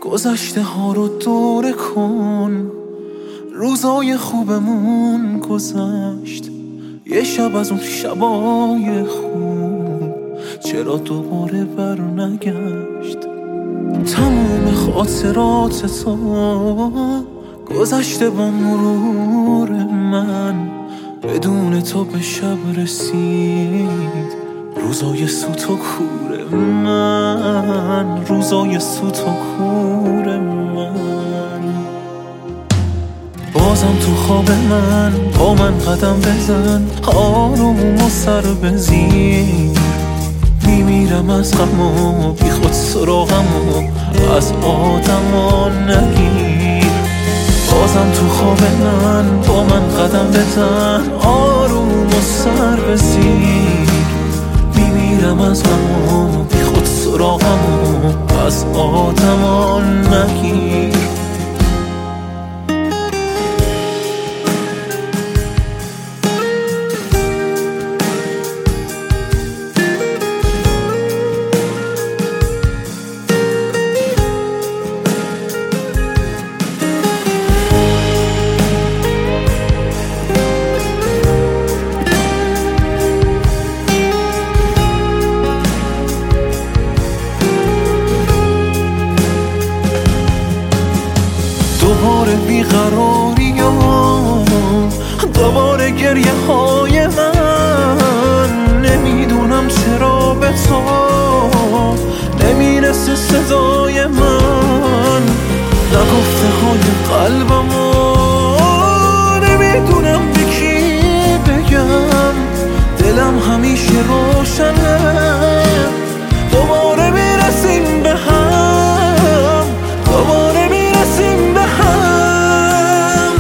گذشته ها رو دوره کن، روزای خوبمون گذشت، یه شب از اون شبای خوب چرا دوباره بر نگشت. تموم خاطرات تو گذشته با مرور من، بدون تو به شب رسید روزای سوت و کور من، روزای سوت و کور من. بازم تو خواب من با من قدم بزن، آروم و سر بزیر، میمیرم از غم و بی خود سراغم و از آدما نگیر. بازم تو خواب من با من قدم بزن، آروم و سر بزیر، میمیرم از غم و بی خود سراغم و از آدما نگیر. دوباره بیقراری و دوباره گریه های من، نمیدونم چرا به تو نمیرسه صدای من، نگفته های قلبم و نمیدونم به کی بگم، دلم همیشه روشنه دوباره میرسیم به هم، دوباره میرسیم به هم.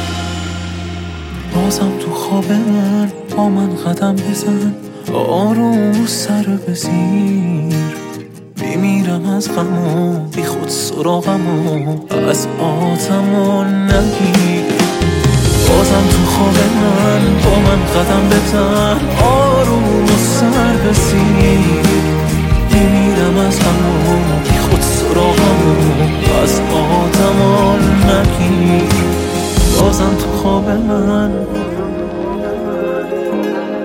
بازم تو خواب من با من قدم بزن، آروم سر بزیر، میمیرم از غم و بی خود سراغم و از آدما نگیر. بازم تو خواب من با من قدم بزن، آروم سر بزیر، میمیرم از غم و بی خود سراغم و از آدما نگیر. بازم تو خواب من